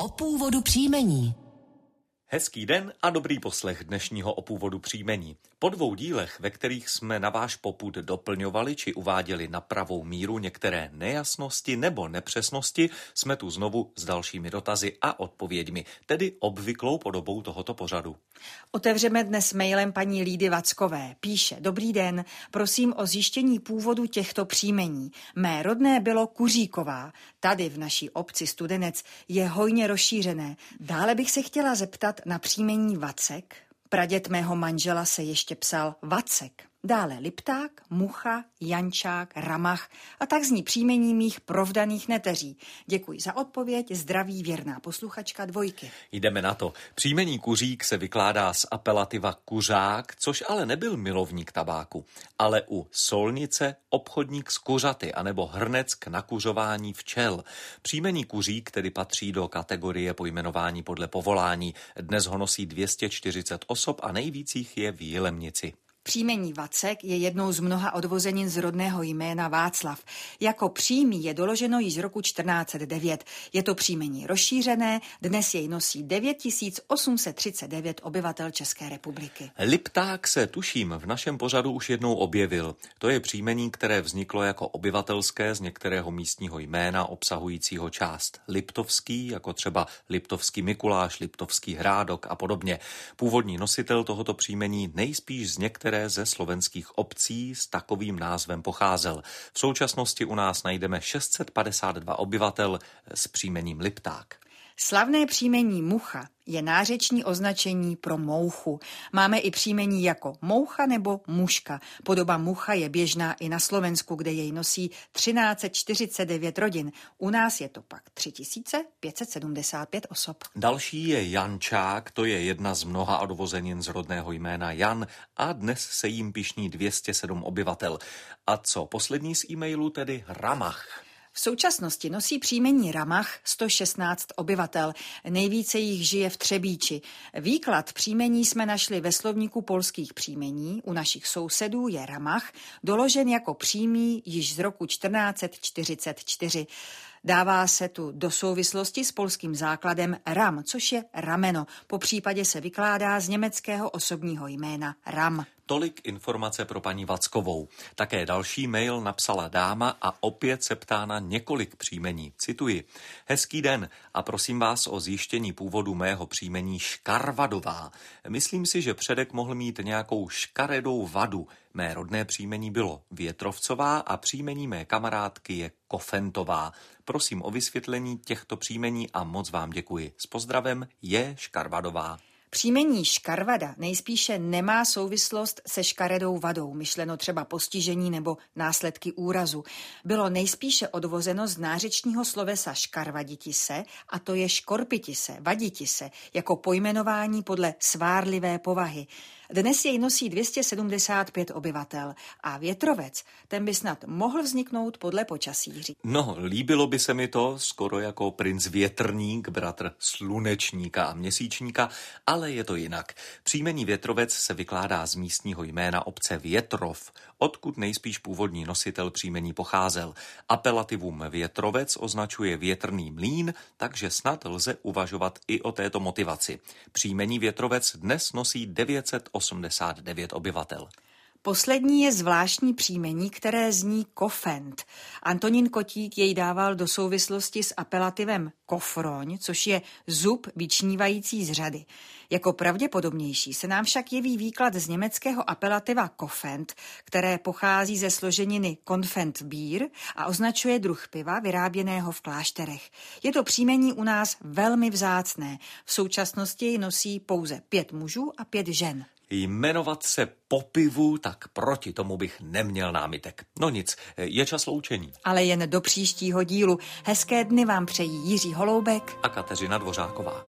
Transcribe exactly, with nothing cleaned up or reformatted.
O původu příjmení. Hezký den a dobrý poslech dnešního O původu příjmení. Po dvou dílech, ve kterých jsme na váš popud doplňovali či uváděli na pravou míru některé nejasnosti nebo nepřesnosti, jsme tu znovu s dalšími dotazy a odpověďmi, tedy obvyklou podobou tohoto pořadu. Otevřeme dnes mailem paní Lídy Vackové. Píše: Dobrý den, prosím o zjištění původu těchto příjmení. Mé rodné bylo Kuříková. Tady v naší obci Studenec je hojně rozšířené. Dále bych se chtěla zeptat na příjmení Vacek. Praděd mého manžela se ještě psal Vacek. Dále Lipták, Mucha, Jančák, Ramach a tak zní příjmení mých provdaných neteří. Děkuji za odpověď, zdraví věrná posluchačka Dvojky. Jdeme na to. Příjmení Kuřík se vykládá z apelativa kuřák, což ale nebyl milovník tabáku, ale u solnice obchodník s kuřaty anebo hrnec k nakuřování včel. Příjmení Kuřík tedy patří do kategorie pojmenování podle povolání. Dnes ho nosí dvě stě čtyřicet osob a nejvíc jich je v Jilemnici. Příjmení Vacek je jednou z mnoha odvozenin z rodného jména Václav. Jako přímý je doloženo již z roku čtrnáct set devět. Je to příjmení rozšířené, dnes jej nosí devět tisíc osm set třicet devět obyvatel České republiky. Lipták se, tuším, v našem pořadu už jednou objevil. To je příjmení, které vzniklo jako obyvatelské z některého místního jména obsahujícího část liptovský, jako třeba Liptovský Mikuláš, Liptovský Hrádok a podobně. Původní nositel tohoto příjmení nejspíš z některé ze slovenských obcí s takovým názvem pocházel. V současnosti u nás najdeme šest set padesát dva obyvatel s příjmením Lipták. Slavné příjmení Mucha je nářeční označení pro mouchu. Máme i příjmení jako Moucha nebo Muška. Podoba Mucha je běžná i na Slovensku, kde jej nosí třináct set čtyřicet devět rodin. U nás je to pak tři tisíce pět set sedmdesát pět osob. Další je Jančák, to je jedna z mnoha odvozenin z rodného jména Jan a dnes se jím pyšní dvě stě sedm obyvatel. A co poslední z e-mailu, tedy Ramach. V současnosti nosí příjmení Ramach sto šestnáct obyvatel, nejvíce jich žije v Třebíči. Výklad příjmení jsme našli ve slovníku polských příjmení, u našich sousedů je Ramach, doložen jako přímý již z roku čtrnáct set čtyřicet čtyři. Dává se tu do souvislosti s polským základem ram, což je rameno. Po případě se vykládá z německého osobního jména Ram. Tolik informace pro paní Vackovou. Také další mail napsala dáma a opět se ptá na několik příjmení. Cituji. Hezký den a prosím vás o zjištění původu mého příjmení Škarvadová. Myslím si, že předek mohl mít nějakou škaredou vadu. Mé rodné příjmení bylo Větrovcová a příjmení mé kamarádky je Kofentová. Prosím o vysvětlení těchto příjmení a moc vám děkuji. S pozdravem je Škarvadová. Příjmení Škarvada nejspíše nemá souvislost se škaredou vadou, myšleno třeba postižení nebo následky úrazu. Bylo nejspíše odvozeno z nářečního slovesa škarvaditise, a to je škorpitise, vaditise, jako pojmenování podle svárlivé povahy. Dnes jej nosí dvě stě sedmdesát pět obyvatel a Větrovec, ten by snad mohl vzniknout podle počasí. No, líbilo by se mi to skoro jako princ Větrník, bratr Slunečníka a Měsíčníka, ale je to jinak. Příjmení Větrovec se vykládá z místního jména obce Větrov, odkud nejspíš původní nositel příjmení pocházel. Apelativum Větrovec označuje větrný mlýn, takže snad lze uvažovat i o této motivaci. Příjmení Větrovec dnes nosí devět set osmdesát devět obyvatel. Poslední je zvláštní příjmení, které zní Kofent. Antonín Kotík jej dával do souvislosti s apelativem kofroň, což je zub vyčnívající z řady. Jako pravděpodobnější se nám však jeví výklad z německého apelativa Kofent, které pochází ze složeniny Konfentbier a označuje druh piva vyráběného v klášterech. Je to příjmení u nás velmi vzácné. V současnosti ji nosí pouze pět mužů a pět žen. Jmenovat se po pivu, tak proti tomu bych neměl námitek. No nic, je čas loučení. Ale jen do příštího dílu. Hezké dny vám přejí Jiří Holoubek a Kateřina Dvořáková.